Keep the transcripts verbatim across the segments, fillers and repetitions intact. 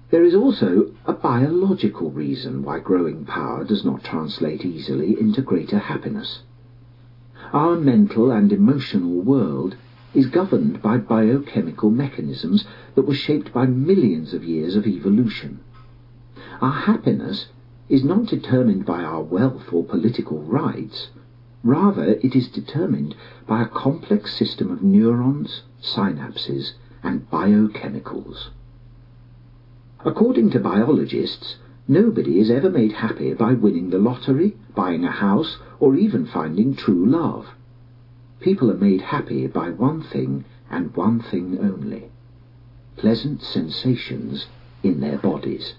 There is also a biological reason why growing power does not translate easily into greater happiness. Our mental and emotional world is governed by biochemical mechanisms that were shaped by millions of years of evolution. Our happiness is not determined by our wealth or political rights. Rather, it is determined by a complex system of neurons, synapses, and biochemicals. According to biologists, nobody is ever made happy by winning the lottery, buying a house, or even finding true love. People are made happy by one thing and one thing only: pleasant sensations in their bodies.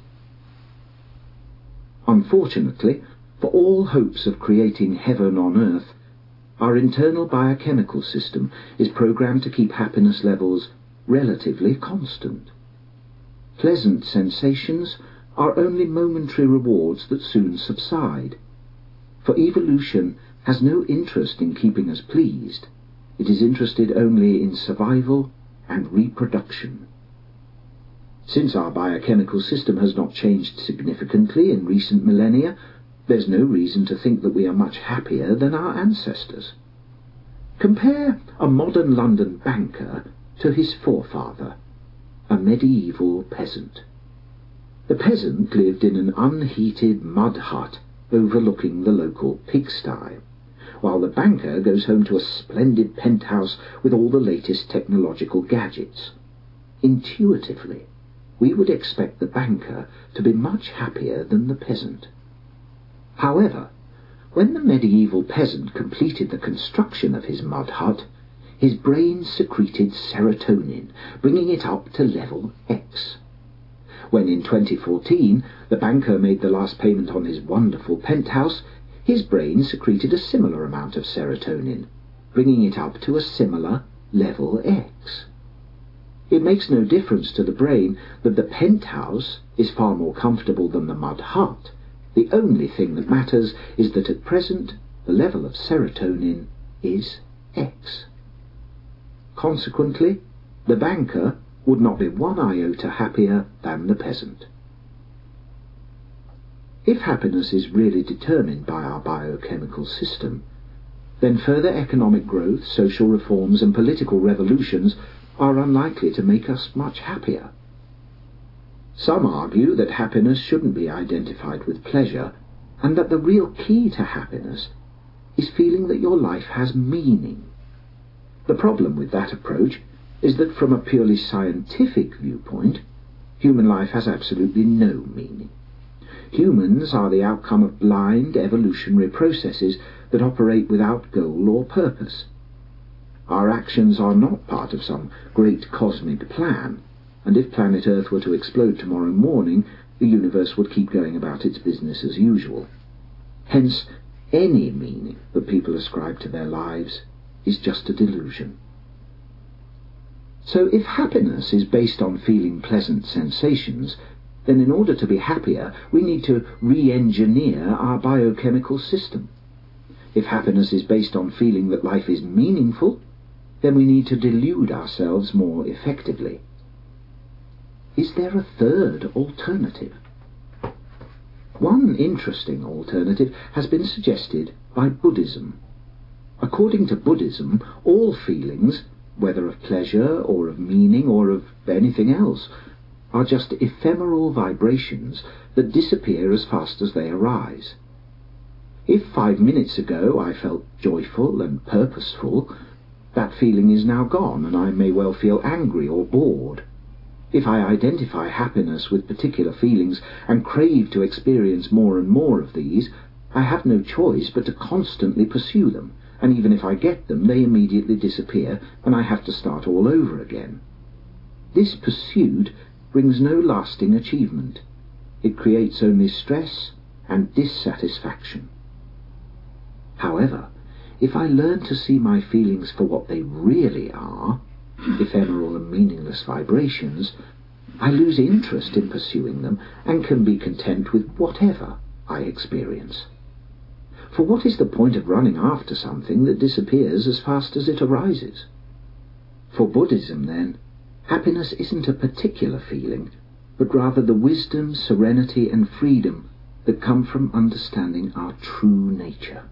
Unfortunately, for all hopes of creating heaven on earth, our internal biochemical system is programmed to keep happiness levels relatively constant. Pleasant sensations are only momentary rewards that soon subside. For evolution has no interest in keeping us pleased. It is interested only in survival and reproduction. Since our biochemical system has not changed significantly in recent millennia, there's no reason to think that we are much happier than our ancestors. Compare a modern London banker to his forefather, a medieval peasant. The peasant lived in an unheated mud hut overlooking the local pigsty, while the banker goes home to a splendid penthouse with all the latest technological gadgets. Intuitively, we would expect the banker to be much happier than the peasant. However, when the medieval peasant completed the construction of his mud hut, his brain secreted serotonin, bringing it up to level X. When in twenty fourteen the banker made the last payment on his wonderful penthouse, his brain secreted a similar amount of serotonin, bringing it up to a similar level X. It makes no difference to the brain that the penthouse is far more comfortable than the mud hut. The only thing that matters is that at present the level of serotonin is X. Consequently, the banker would not be one iota happier than the peasant. If happiness is really determined by our biochemical system, then further economic growth, social reforms, and political revolutions are unlikely to make us much happier. Some argue that happiness shouldn't be identified with pleasure, and that the real key to happiness is feeling that your life has meaning. The problem with that approach is that from a purely scientific viewpoint, human life has absolutely no meaning. Humans are the outcome of blind evolutionary processes that operate without goal or purpose. Our actions are not part of some great cosmic plan, and if planet Earth were to explode tomorrow morning, the universe would keep going about its business as usual. Hence, any meaning that people ascribe to their lives is just a delusion. So if happiness is based on feeling pleasant sensations, then in order to be happier, we need to re-engineer our biochemical system. If happiness is based on feeling that life is meaningful, then we need to delude ourselves more effectively. Is there a third alternative? One interesting alternative has been suggested by Buddhism. According to Buddhism, all feelings, whether of pleasure or of meaning or of anything else, are just ephemeral vibrations that disappear as fast as they arise. If five minutes ago I felt joyful and purposeful, that feeling is now gone, and I may well feel angry or bored. If I identify happiness with particular feelings and crave to experience more and more of these, I have no choice but to constantly pursue them, and even if I get them, they immediately disappear, and I have to start all over again. This pursuit brings no lasting achievement. It creates only stress and dissatisfaction. However, if I learn to see my feelings for what they really are, ephemeral and meaningless vibrations, I lose interest in pursuing them and can be content with whatever I experience. For what is the point of running after something that disappears as fast as it arises? For Buddhism, then, happiness isn't a particular feeling, but rather the wisdom, serenity, and freedom that come from understanding our true nature.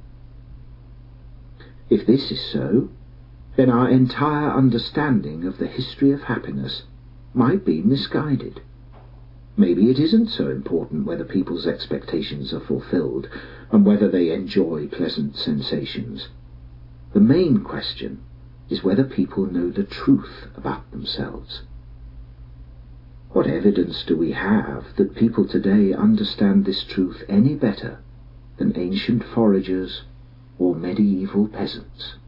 If this is so, then our entire understanding of the history of happiness might be misguided. Maybe it isn't so important whether people's expectations are fulfilled and whether they enjoy pleasant sensations. The main question is whether people know the truth about themselves. What evidence do we have that people today understand this truth any better than ancient foragers or medieval peasants?